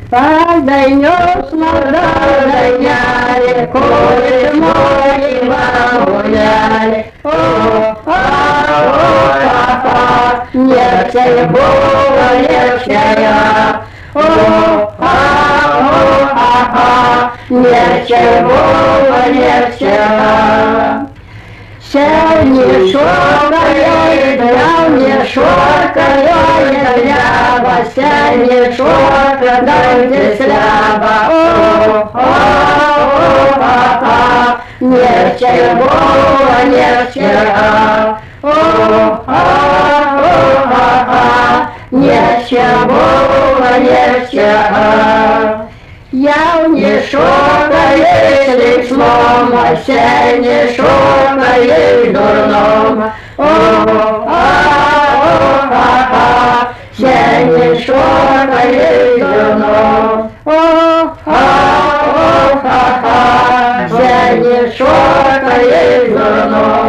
Подойнешь молодая, колешь мои гуляли. Легче Бога, легче я. Легче Бога, легче я. Сяни шокая, для мне шокая, для вас сяни шока, дайте сляба. Легче Бога, легче я. Легче Бога, легче я. Я не шокаю лишному, все не шокаю дурному. Все не шокаю дурному. Все не шокаю дурному.